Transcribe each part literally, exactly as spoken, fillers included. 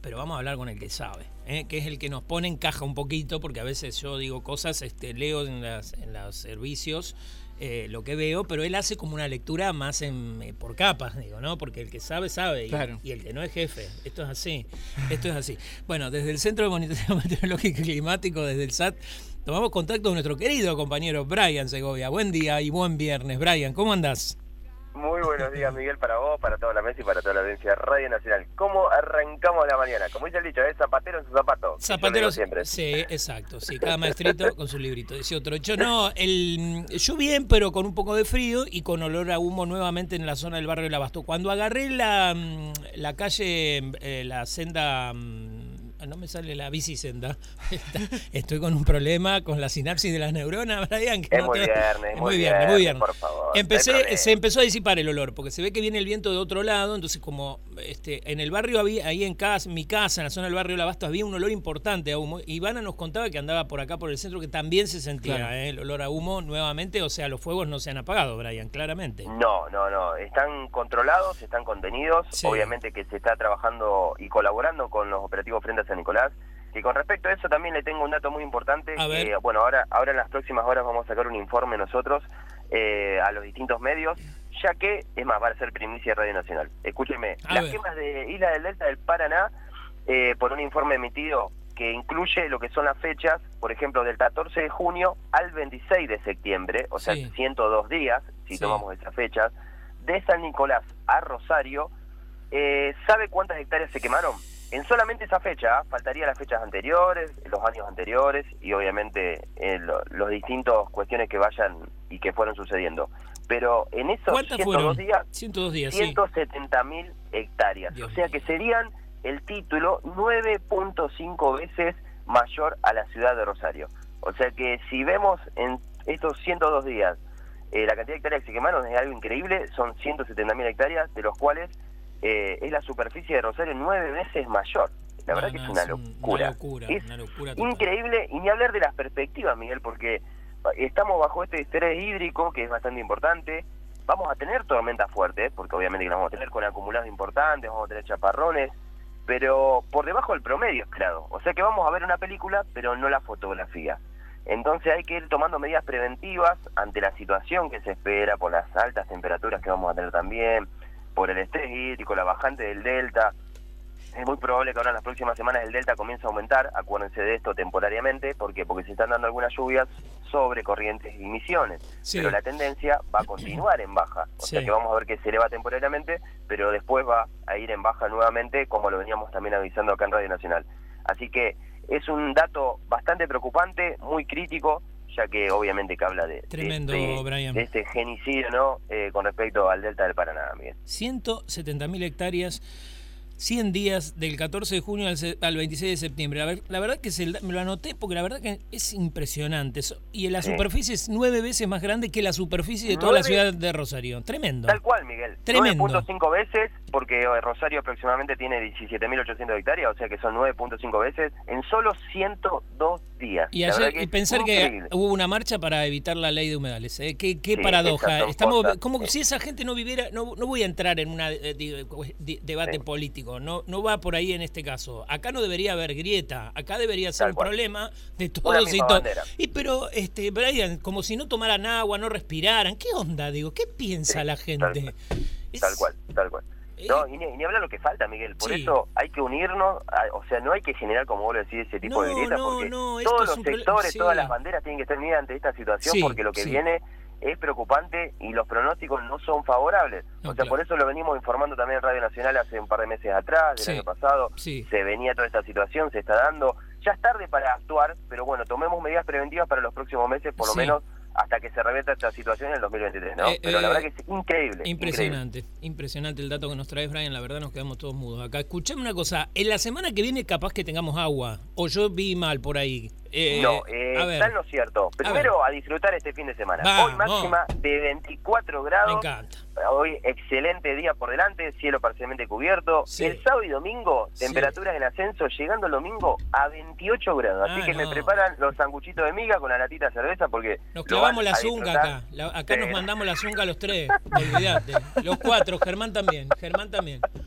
pero vamos a hablar con el que sabe, ¿eh? Que es el que nos pone en caja un poquito, porque a veces yo digo cosas, este, leo en, las, en los servicios eh, lo que veo, pero él hace como una lectura más en, eh, por capas, digo, ¿no? Porque el que sabe, sabe, y, claro. y el que no es jefe. Esto es así, esto es así. Bueno, desde el Centro de Monitoreo Meteorológico y Climático, desde el S A T, tomamos contacto con nuestro querido compañero Brian Segovia. Buen día y buen viernes. Brian, ¿cómo andás? Muy buenos días, Miguel, para vos, para toda la mesa y para toda la audiencia de Radio Nacional. ¿Cómo arrancamos la mañana? Como dice el dicho, es zapatero en su zapato. Zapatero siempre. Sí, exacto. Sí, cada maestrito con su librito. Dice otro. Yo no, el, yo bien, pero con un poco de frío y con olor a humo nuevamente en la zona del barrio del Abasto. Cuando agarré la, la calle, eh, la senda... No me sale la bicisenda. Estoy con un problema con la sinapsis de las neuronas, Brian. Que es, no muy te... viernes, es muy muy viernes, muy viernes. por favor. Empecé, no se empezó a disipar el olor, porque se ve que viene el viento de otro lado, entonces como este, en el barrio había, ahí en casa, mi casa, en la zona del barrio del Abasto, había un olor importante a humo. Ivana nos contaba que andaba por acá por el centro, que también se sentía claro. eh, el olor a humo nuevamente, o sea, los fuegos no se han apagado, Brian, claramente. No, no, no, están controlados, están contenidos, sí. Obviamente que se está trabajando y colaborando con los operativos frente a San Nicolás. Y con respecto a eso también le tengo un dato muy importante, a que bueno, ahora ahora en las próximas horas vamos a sacar un informe nosotros eh, a los distintos medios, ya que, es más, va a ser primicia de Radio Nacional. Escúcheme, a las ver. quemas de Isla del Delta del Paraná, eh, por un informe emitido que incluye lo que son las fechas, por ejemplo, del catorce de junio al veintiséis de septiembre, o sea, sí. ciento dos días, si sí. tomamos esas fechas, de San Nicolás a Rosario, eh, ¿sabe cuántas hectáreas se quemaron? En solamente esa fecha, ¿eh? Faltaría las fechas anteriores, los años anteriores y obviamente eh, lo, los distintos cuestiones que vayan y que fueron sucediendo. Pero en esos ciento dos días, ciento dos días, ciento setenta mil sí. hectáreas. Dios o sea mío. Que serían el título nueve punto cinco veces mayor a la ciudad de Rosario. O sea que si vemos en estos ciento dos días eh, la cantidad de hectáreas que se quemaron es algo increíble, son ciento setenta mil hectáreas, de los cuales Eh, es la superficie de Rosario nueve veces mayor. La no, verdad no, que es una es locura. Una locura, es una locura increíble, y ni hablar de las perspectivas, Miguel, porque estamos bajo este estrés hídrico que es bastante importante. Vamos a tener tormentas fuertes, porque obviamente que las vamos a tener con acumulados importantes, vamos a tener chaparrones, pero por debajo del promedio, claro. O sea que vamos a ver una película, pero no la fotografía. Entonces hay que ir tomando medidas preventivas ante la situación que se espera por las altas temperaturas que vamos a tener también, por el estrés hídrico, la bajante del delta. Es muy probable que ahora en las próximas semanas el delta comience a aumentar, acuérdense de esto temporariamente, ¿por qué? Porque se están dando algunas lluvias sobre Corrientes y Misiones, sí. Pero la tendencia va a continuar en baja, o sí. sea que vamos a ver que se eleva temporariamente, pero después va a ir en baja nuevamente, como lo veníamos también avisando acá en Radio Nacional. Así que es un dato bastante preocupante, muy crítico, ya que obviamente que habla de, Tremendo, de, de, Brian. de este genocidio, ¿no? Eh, con respecto al delta del Paraná, Miguel. ciento setenta mil hectáreas, cien días del catorce de junio al, al veintiséis de septiembre. A ver, la verdad que se, me lo anoté porque la verdad que es impresionante. Y la sí. superficie es nueve veces más grande que la superficie de toda nueve, la ciudad de Rosario. Tremendo. Tal cual, Miguel. Tremendo. nueve punto cinco veces, porque Rosario aproximadamente tiene diecisiete mil ochocientas hectáreas, o sea que son nueve punto cinco veces en solo ciento dos días. Y, ayer, y pensar increíble. Que hubo una marcha para evitar la ley de humedales. ¿eh? Qué, qué sí, paradoja. Estamos cosas, como sí. si esa gente no viviera. No, no voy a entrar en un eh, debate sí. político. No, no va por ahí en este caso. Acá no debería haber grieta. Acá debería ser un problema de todos y todos. Y pero, este, Brian, como si no tomaran agua, no respiraran. ¿Qué onda, digo? ¿Qué piensa sí, la gente? Tal, es... tal cual, tal cual. No, y ni, ni hablar lo que falta, Miguel. Por sí. eso hay que unirnos, a, o sea, no hay que generar, como vos lo decís, ese tipo no, de grieta, no, porque no, todos los un sectores, sí. todas las banderas tienen que estar unidas ante esta situación, sí, porque lo que sí. viene es preocupante y los pronósticos no son favorables. No, o sea, claro. por eso lo venimos informando también en Radio Nacional hace un par de meses atrás, del sí. año pasado. Sí. Se venía toda esta situación, se está dando. Ya es tarde para actuar, pero bueno, tomemos medidas preventivas para los próximos meses, por lo sí. menos hasta que se revierta esta situación en el dos mil veintitrés, ¿no? Eh, Pero la eh, verdad que es increíble. Impresionante, increíble. impresionante el dato que nos traes, Brian, la verdad nos quedamos todos mudos acá. Escuchame una cosa, en la semana que viene capaz que tengamos agua, o yo vi mal por ahí. Eh, no, eh, a ver. Está en lo cierto. Primero a, a disfrutar este fin de semana. Vamos. Hoy máxima de veinticuatro grados. Me encanta. Hoy excelente día por delante, cielo parcialmente cubierto. Sí. El sábado y domingo, temperaturas sí. en ascenso, llegando el domingo a veintiocho grados. Así ah, que no. me preparan los sanguchitos de miga con la latita de cerveza porque... Nos clavamos la zunga acá. La, acá sí. nos mandamos la zunga los tres. Olvídate. Los cuatro, Germán también. Germán también.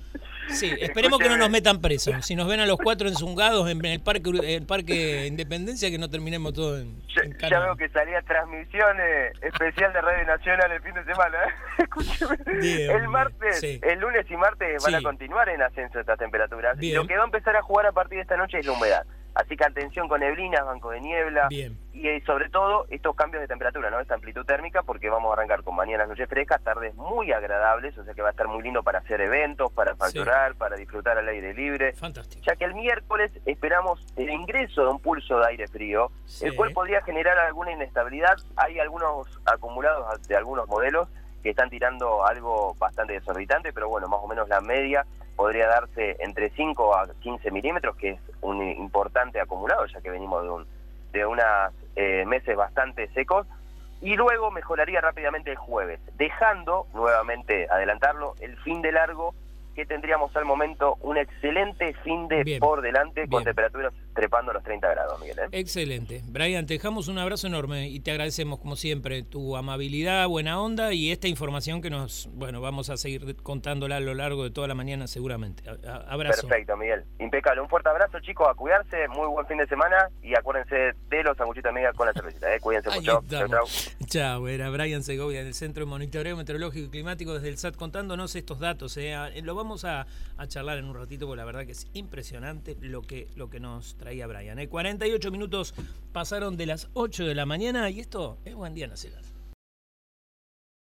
Sí, esperemos que no nos metan presos. Si nos ven a los cuatro enzungados en el parque el parque Independencia, que no terminemos todo en, ya, en ya veo que salía transmisión eh, especial de Radio Nacional el fin de semana. Escúcheme. Bien, el martes, sí. el lunes y martes van sí. a continuar en ascenso estas temperaturas. Bien. Lo que va a empezar a jugar a partir de esta noche es la humedad. Así que atención con neblinas, bancos de niebla. Bien. Y eh, sobre todo estos cambios de temperatura, ¿no? Esta amplitud térmica, porque vamos a arrancar con mañanas, noches frescas, tardes muy agradables, o sea que va a estar muy lindo para hacer eventos, para facturar, sí. para disfrutar al aire libre. Fantástico. Ya que el miércoles esperamos el ingreso de un pulso de aire frío, sí. el cual podría generar alguna inestabilidad. Hay algunos acumulados de algunos modelos que están tirando algo bastante desorbitante, pero bueno, más o menos la media podría darse entre cinco a quince milímetros, que es un importante acumulado, ya que venimos de un de unos eh, meses bastante secos, y luego mejoraría rápidamente el jueves, dejando, nuevamente adelantarlo, el fin de largo, que tendríamos al momento un excelente fin de bien, por delante, bien. con temperaturas trepando a los treinta grados, Miguel. ¿eh? Excelente. Brian, te dejamos un abrazo enorme y te agradecemos, como siempre, tu amabilidad, buena onda y esta información que nos, bueno, vamos a seguir contándola a lo largo de toda la mañana seguramente. A- abrazo. Perfecto, Miguel. Impecable. Un fuerte abrazo, chicos, a cuidarse, muy buen fin de semana y acuérdense de los sanguchitos amigas con la cervecita, ¿eh? Cuídense mucho. Chao, chao. Chao, era Brian Segovia del Centro de Monitoreo Meteorológico y Climático desde el S A T contándonos estos datos. ¿eh? Lo vamos a, a charlar en un ratito porque la verdad que es impresionante lo que, lo que nos traía Brian. ¿eh? cuarenta y ocho minutos pasaron de las ocho de la mañana y esto es Buen Día Nacional.